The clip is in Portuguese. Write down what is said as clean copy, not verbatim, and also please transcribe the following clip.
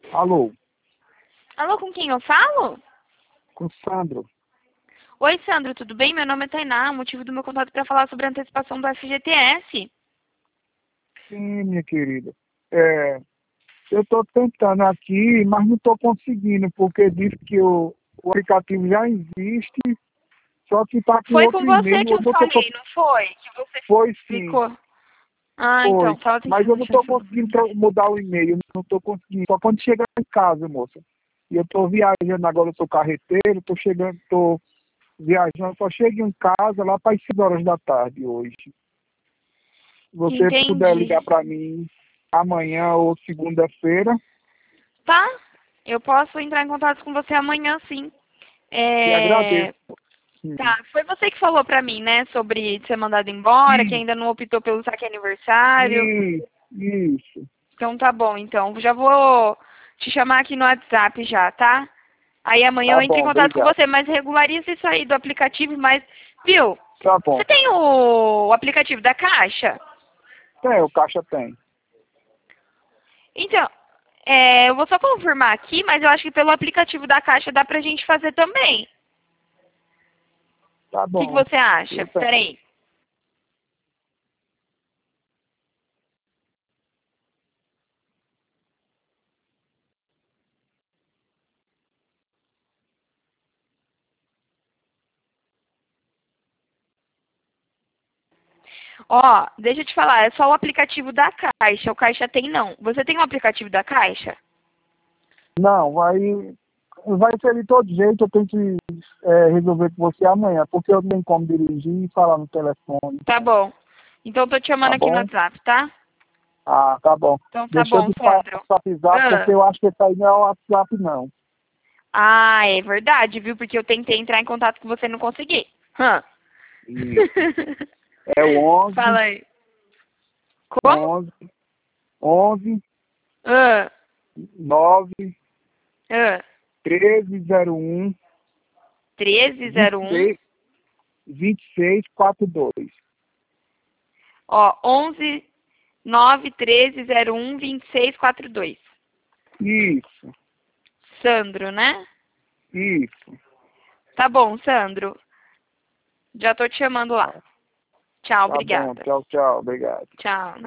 Alô, Alô, com quem eu falo? com o Sandro. Oi, Sandro, tudo bem? Meu nome é Tainá. O motivo do meu contato é para falar sobre a antecipação do FGTS. Sim, minha querida. É, eu estou tentando aqui, mas não estou conseguindo, porque diz que o aplicativo já existe, só que está com Foi com outro você e-mail. que eu falei, não foi? Que você Foi sim, ficou. Ah, foi. então, fala Mas tentando eu não deixar estou seu número. conseguindo mudar o e-mail, não estou conseguindo. Só quando chegar em casa, moça. E eu estou viajando agora, eu sou carreteiro, estou viajando, só chego em casa lá para as 6 horas da tarde hoje. Se você puder Entendi. ligar para mim amanhã ou segunda-feira, Tá? Eu posso entrar em contato com você amanhã, sim. te agradeço. Sim, Tá, foi você que falou pra mim, né, sobre ser mandado embora, que isso, ainda não optou pelo saque aniversário. isso. Então tá bom, então. Já vou te chamar aqui no WhatsApp já, tá? Aí amanhã eu Tá entro em bom, contato com obrigado. você, mas regulariza isso aí do aplicativo, mas, viu? Tá Você bom. tem o aplicativo da Caixa? Tem, o caixa tem. Então, eu vou só confirmar aqui, mas eu acho que pelo aplicativo da Caixa dá pra gente fazer também. Tá O que bom. você acha? Eu tenho. Peraí. Ó, deixa eu te falar, é só o aplicativo da Caixa. O Caixa tem não. Você tem o aplicativo da Caixa? Não, vai ser de todo jeito, eu tenho que resolver com você amanhã, porque eu não tenho como dirigir e falar no telefone. Tá bom. Então eu tô te Tá chamando aqui no bom? WhatsApp, tá? Ah, tá bom. Então tá Deixa eu bom, te passar Sandro. o WhatsApp, porque Ah. eu acho que esse aí não é o WhatsApp, não. Ah, é verdade, viu? Porque eu tentei entrar em contato com você e não consegui. Hã? Isso. É o 11, Fala aí. Como? 11, 11, Ah, 9, ah. 1301, 1301. 26, 2642. Ó, 11 9 1301 2642. Isso, Sandro, né? isso. Tá bom, Sandro. Já tô te chamando lá. Tchau, Tá bom, obrigada. tchau, tchau, obrigado. Tchau.